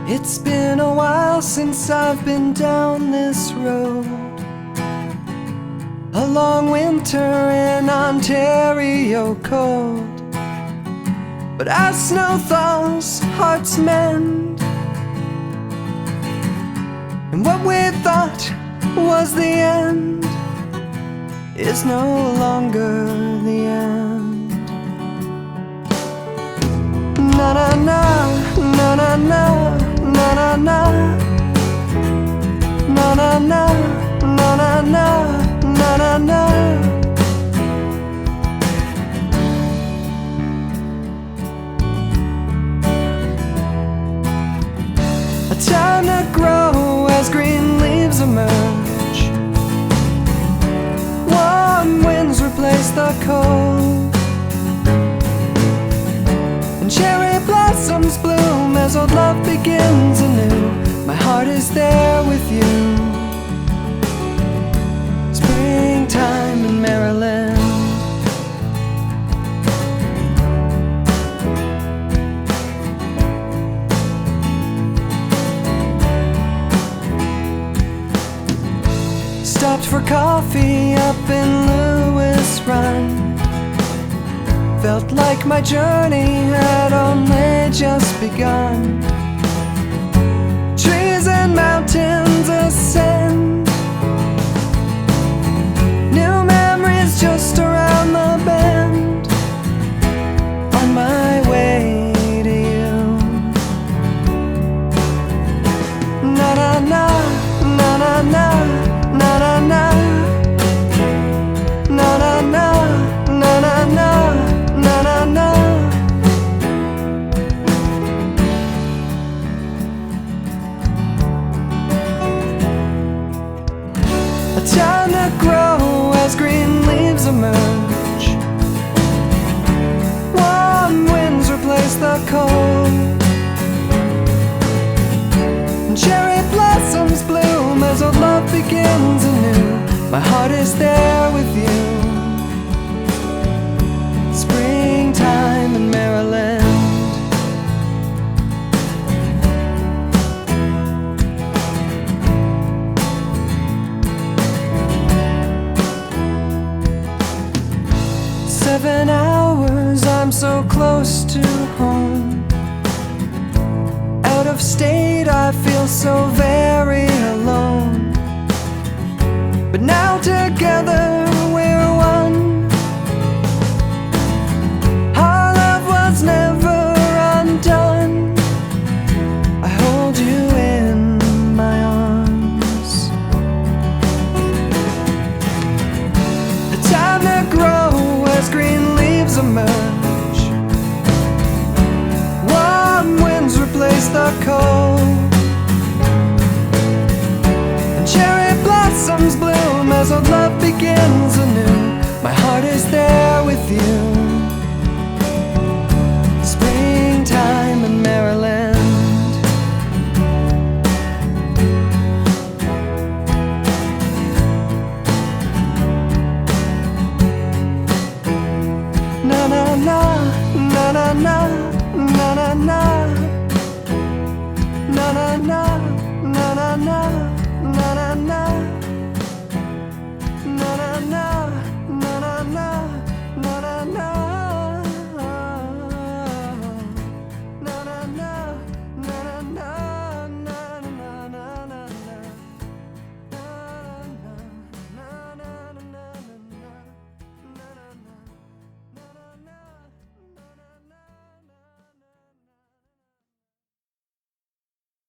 It's been a while since I've been down this road. A long winter in Ontario cold, but as snow thaws, hearts mend, and what we thought was the end is no longer the end. Na na na, na na na, na na na, na na na, na na na, na na na. A time to grow as green leaves emerge. Warm winds replace the cold, and cherry blossoms bloom as old love begins anew. My heart is there with you. Springtime in Maryland. Stopped for coffee up in Lewis Run. Felt like my journey had only just begun. Trees and mountains ascend, new memories just around the bend. On my way to you. Na na na, na na na, na na na, na na na, na na na, na na na. A time to grow as green leaves emerge. Warm winds replace the cold, and cherry blossoms bloom as old love begins anew. My heart is there with you. Springtime in Maryland. Seven hours, I'm so close to home. Out of state, I feel so very alone.